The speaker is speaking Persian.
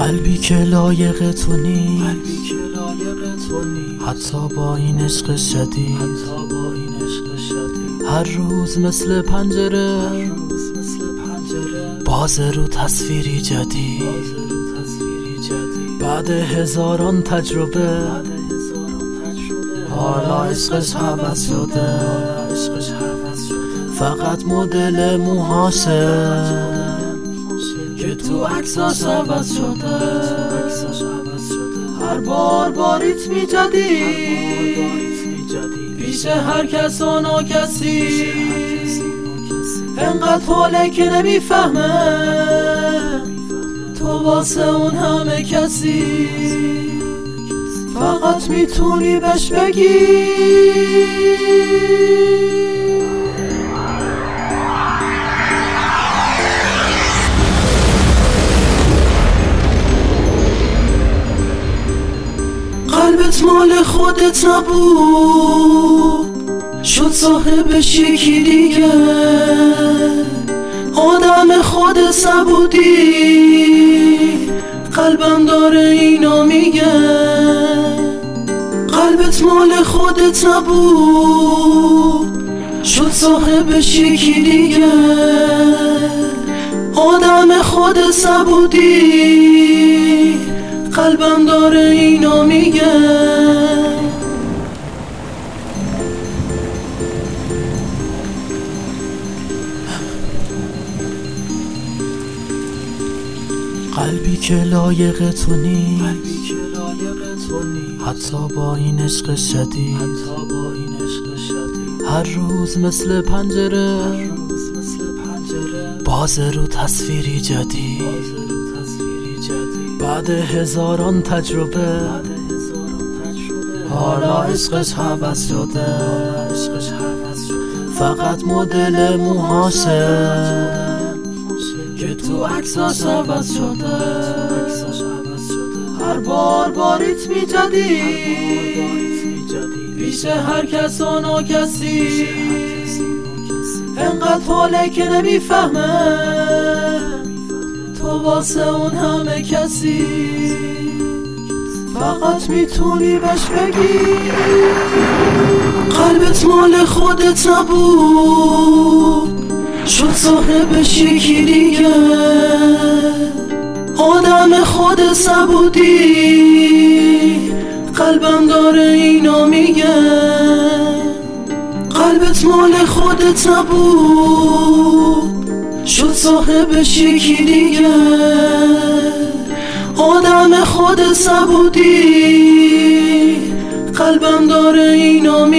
قلبی که لایق تو نیست، حتی با این عشق شدید. هر روز مثل پنجره باز رو تصویری جدید. بعد هزاران تجربه حالا عشقش هوس شده. فقط مدل موهاشه که تو عکساش عوض شده. هر بار با ریتمی جدید پیش هر کس و ناکسی. انقدر حاله که نمیفهمه تو واسه اون همه کسی. فقط میتونی بهش بگی قلبت مال خودت نبود، شد صاحبش یکی دیگه. آدم خودت نبودی، قلبم داره اینو میگه. قلبت مال خودت نبود، شد صاحبش یکی دیگه. آدم خودت نبودی، قلبم داره اینو میگه. قلبی که لایق تو نیست، حتی با این عشق شدید. هر روز مثل پنجره باز رو تصویری جدید. بعد هزاران تجربه حالا عشقش هوس شده. فقط مدل موهاشه که تو عکساش عوض شده. هر بار با ریتمی جدید پیش هر کس و ناکسی. انقدر حاله که نمیفهمه تو واسه اون همه کسی. فقط میتونی بهش بگی قلبت مال خودت نبود، شد صاحبش یکی دیگه. آدم خودت نبودی، قلبم داره اینو میگه. قلبت مال خودت نبود، شد صاحبش یکی دیگه. آدم خودت نبودی، قلبم داره اینو